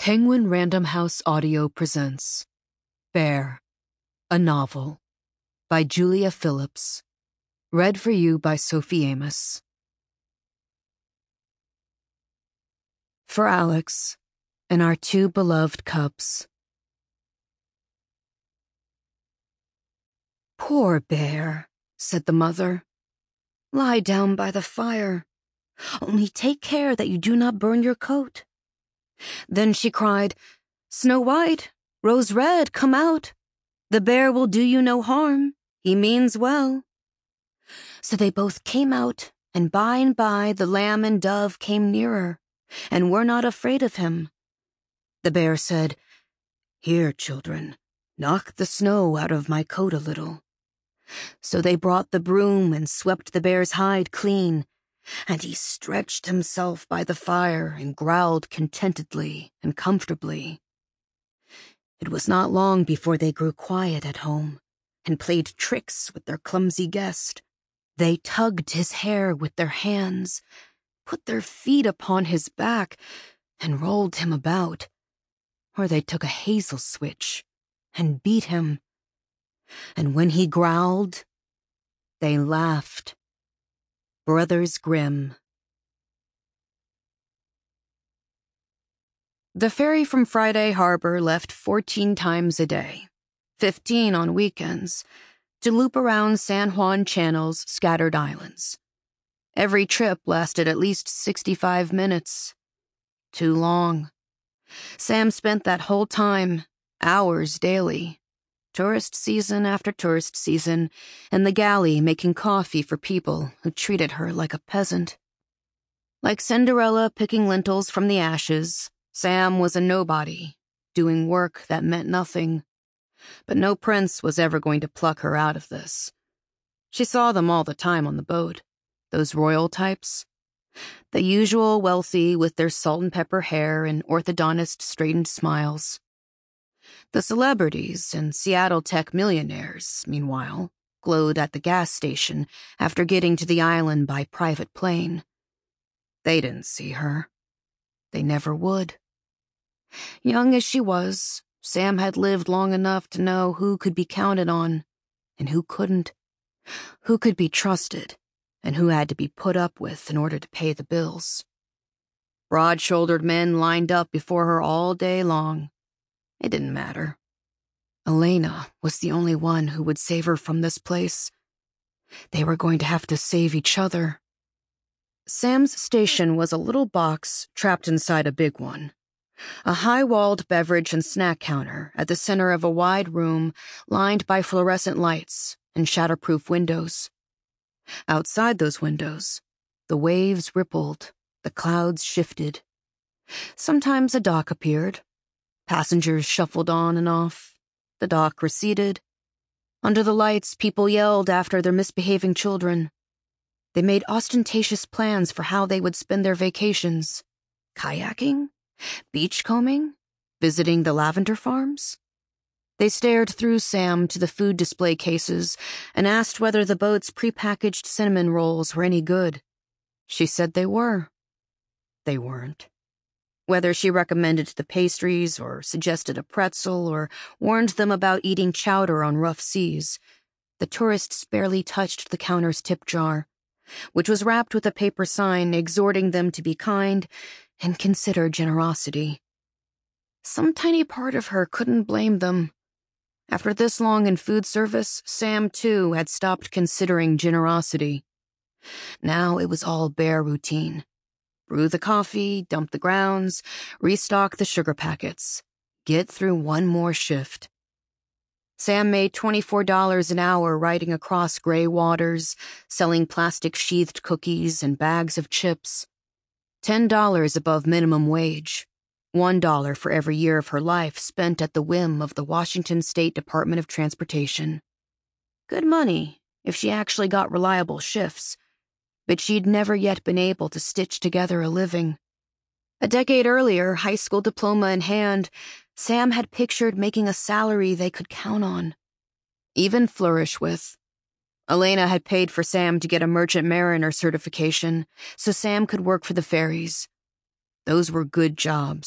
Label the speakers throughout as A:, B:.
A: Penguin Random House Audio presents Bear, a Novel by Julia Phillips. Read for you by Sophie Amos. For Alex and our two beloved cubs. "Poor Bear," said the mother. "Lie down by the fire. Only take care that you do not burn your coat." Then she cried, "Snow White, Rose Red, come out. The bear will do you no harm. He means well." So they both came out, and by the lamb and dove came nearer, and were not afraid of him. The bear said, "Here, children, knock the snow out of my coat a little." So they brought the broom and swept the bear's hide clean, and he stretched himself by the fire and growled contentedly and comfortably. It was not long before they grew quiet at home and played tricks with their clumsy guest. They tugged his hair with their hands, put their feet upon his back, and rolled him about. Or they took a hazel switch and beat him. And when he growled, they laughed. Brothers Grimm. The ferry from Friday Harbor left 14 times a day, 15 on weekends, to loop around San Juan Channel's scattered islands. Every trip lasted at least 65 minutes. Too long. Sam spent that whole time, hours daily, tourist season after tourist season, in the galley making coffee for people who treated her like a peasant. Like Cinderella picking lentils from the ashes, Sam was a nobody, doing work that meant nothing. But no prince was ever going to pluck her out of this. She saw them all the time on the boat, those royal types. The usual wealthy with their salt and pepper hair and orthodontist straightened smiles. The celebrities and Seattle tech millionaires, meanwhile, glowed at the gas station after getting to the island by private plane. They didn't see her. They never would. Young as she was, Sam had lived long enough to know who could be counted on and who couldn't, who could be trusted and who had to be put up with in order to pay the bills. Broad-shouldered men lined up before her all day long. It didn't matter. Elena was the only one who would save her from this place. They were going to have to save each other. Sam's station was a little box trapped inside a big one. A high-walled beverage and snack counter at the center of a wide room lined by fluorescent lights and shatterproof windows. Outside those windows, the waves rippled, the clouds shifted. Sometimes a dock appeared. Passengers shuffled on and off. The dock receded. Under the lights, people yelled after their misbehaving children. They made ostentatious plans for how they would spend their vacations. Kayaking? Beachcombing? Visiting the lavender farms? They stared through Sam to the food display cases and asked whether the boat's prepackaged cinnamon rolls were any good. She said they were. They weren't. Whether she recommended the pastries or suggested a pretzel or warned them about eating chowder on rough seas, the tourists barely touched the counter's tip jar, which was wrapped with a paper sign exhorting them to be kind and consider generosity. Some tiny part of her couldn't blame them. After this long in food service, Sam, too, had stopped considering generosity. Now it was all Bear routine. Brew the coffee, dump the grounds, restock the sugar packets. Get through one more shift. Sam made $24 an hour riding across gray waters, selling plastic-sheathed cookies and bags of chips. $10 above minimum wage. $1 for every year of her life spent at the whim of the Washington State Department of Transportation. Good money, if she actually got reliable shifts, but she'd never yet been able to stitch together a living. A decade earlier, high school diploma in hand, Sam had pictured making a salary they could count on, even flourish with. Elena had paid for Sam to get a merchant mariner certification so Sam could work for the ferries. Those were good jobs,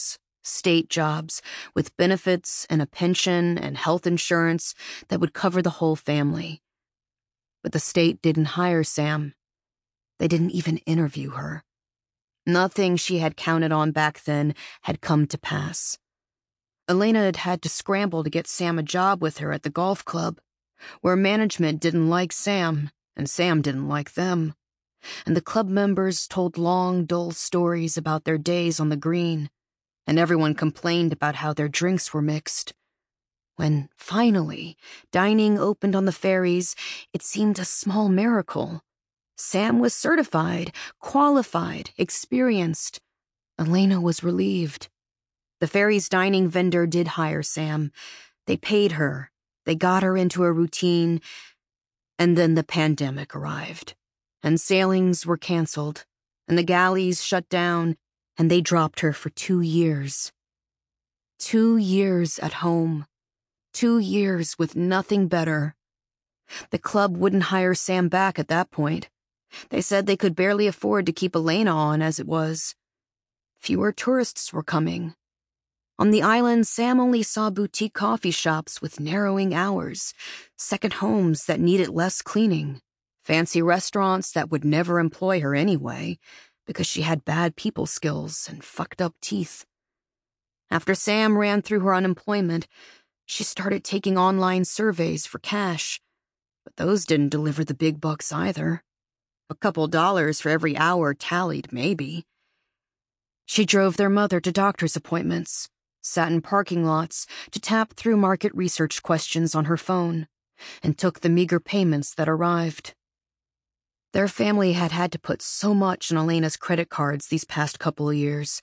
A: state jobs with benefits and a pension and health insurance that would cover the whole family. But the state didn't hire Sam. They didn't even interview her. Nothing she had counted on back then had come to pass. Elena had had to scramble to get Sam a job with her at the golf club, where management didn't like Sam, and Sam didn't like them. And the club members told long, dull stories about their days on the green, and everyone complained about how their drinks were mixed. When, finally, dining opened on the ferries, it seemed a small miracle. Sam was certified, qualified, experienced. Elena was relieved. The ferry's dining vendor did hire Sam. They paid her. They got her into a routine. And then the pandemic arrived. And sailings were canceled. And the galleys shut down. And they dropped her for 2 years. 2 years at home. 2 years with nothing better. The club wouldn't hire Sam back at that point. They said they could barely afford to keep Elena on as it was. Fewer tourists were coming. On the island, Sam only saw boutique coffee shops with narrowing hours, second homes that needed less cleaning, fancy restaurants that would never employ her anyway, because she had bad people skills and fucked up teeth. After Sam ran through her unemployment, she started taking online surveys for cash, but those didn't deliver the big bucks either. A couple dollars for every hour tallied, maybe. She drove their mother to doctor's appointments, sat in parking lots to tap through market research questions on her phone, and took the meager payments that arrived. Their family had had to put so much on Elena's credit cards these past couple of years.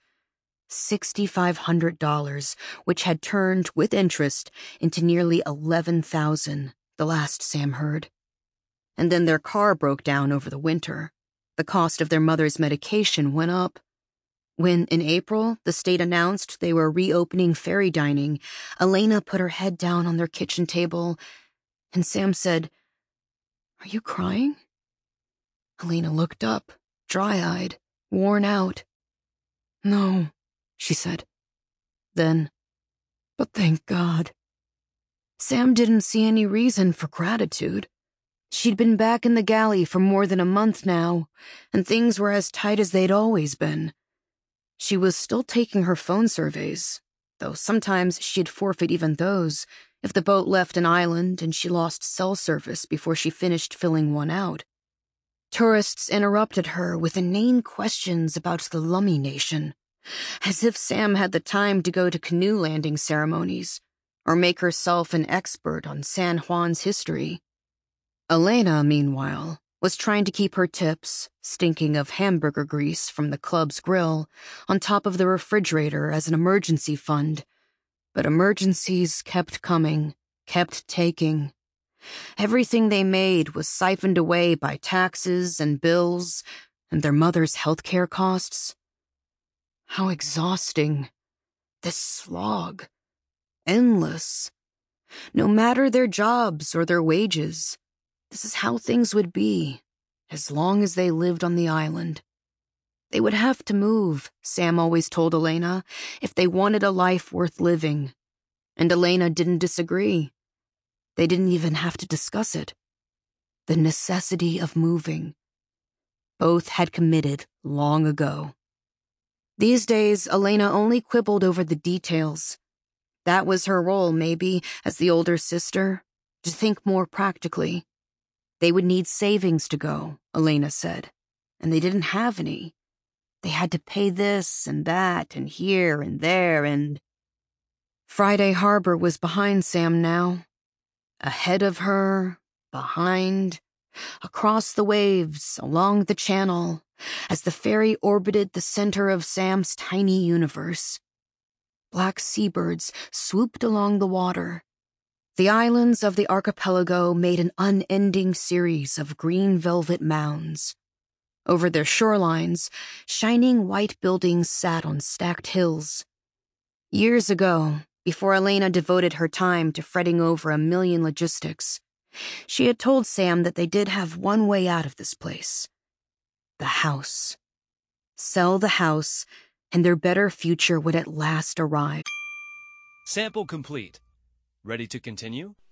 A: $6,500, which had turned, with interest, into nearly $11,000, the last Sam heard. And then their car broke down over the winter. The cost of their mother's medication went up. When, in April, the state announced they were reopening ferry dining, Elena put her head down on their kitchen table, and Sam said, "Are you crying?" Elena looked up, dry-eyed, worn out. "No," she said. Then, "But thank God." Sam didn't see any reason for gratitude. She'd been back in the galley for more than a month now, and things were as tight as they'd always been. She was still taking her phone surveys, though sometimes she'd forfeit even those if the boat left an island and she lost cell service before she finished filling one out. Tourists interrupted her with inane questions about the Lummi Nation, as if Sam had the time to go to canoe landing ceremonies or make herself an expert on San Juan's history. Elena, meanwhile, was trying to keep her tips, stinking of hamburger grease from the club's grill, on top of the refrigerator as an emergency fund. But emergencies kept coming, kept taking. Everything they made was siphoned away by taxes and bills and their mother's healthcare costs. How exhausting. This slog. Endless. No matter their jobs or their wages, this is how things would be, as long as they lived on the island. They would have to move, Sam always told Elena, if they wanted a life worth living. And Elena didn't disagree. They didn't even have to discuss it. The necessity of moving. Both had committed long ago. These days, Elena only quibbled over the details. That was her role, maybe, as the older sister, to think more practically. They would need savings to go, Elena said, and they didn't have any. They had to pay this and that and here and there and... Friday Harbor was behind Sam now. Ahead of her, behind, across the waves, along the channel, as the ferry orbited the center of Sam's tiny universe. Black seabirds swooped along the water. The islands of the archipelago made an unending series of green velvet mounds. Over their shorelines, shining white buildings sat on stacked hills. Years ago, before Elena devoted her time to fretting over a million logistics, she had told Sam that they did have one way out of this place. The house. Sell the house and their better future would at last arrive.
B: Sample complete. Ready to continue?